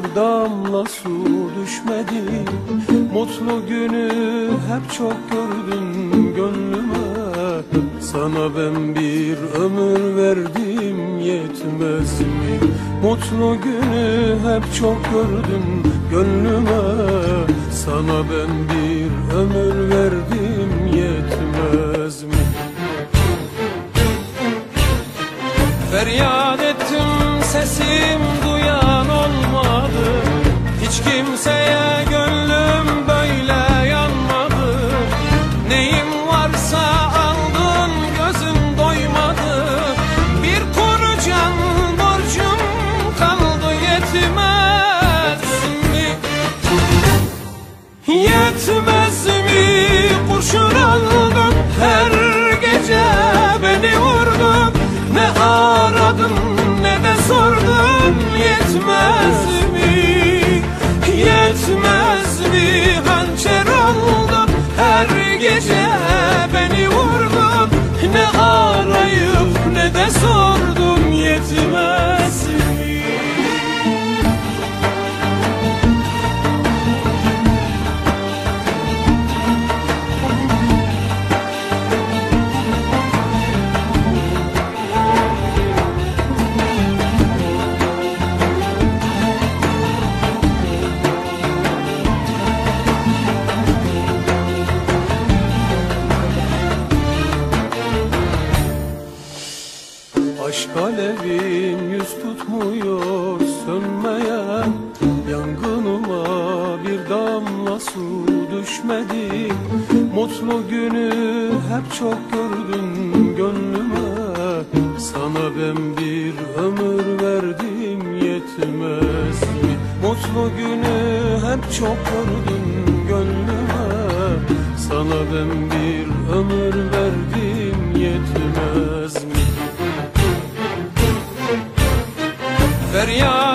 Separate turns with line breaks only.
bir damla su düşmedi. Mutlu günü hep çok gördün gönlüme. Sana ben bir ömür verdim, yetmez mi? Mutlu günü hep çok gördün gönlüme. Sana ben bir ömür verdim, yetmez mi? Feryat ettim, sesim duyan olmadı. Hiç kimseye gönlüm böyle yanmadı. Neyim varsa aldın, gözüm doymadı. Bir kuru can borcum kaldı, yetmez mi? Yetmez mi? Kurşun aldın, her gece beni vurdun. Ne aradın ne de sordun, yetmez mi? Yetmez mi? Hançer oldun, her gece beni vurdun. Ne arayıp ne de sordun, yetmez mi? Aşk alevin yüz tutmuyor sönmeye. Yangınıma bir damla su düşmedi. Mutlu günü hep çok gördün gönlüme. Sana ben bir ömür verdim, yetmez mi? Mutlu günü hep çok gördün gönlüme. Sana ben bir ömür verdim, yetmez mi? Feryat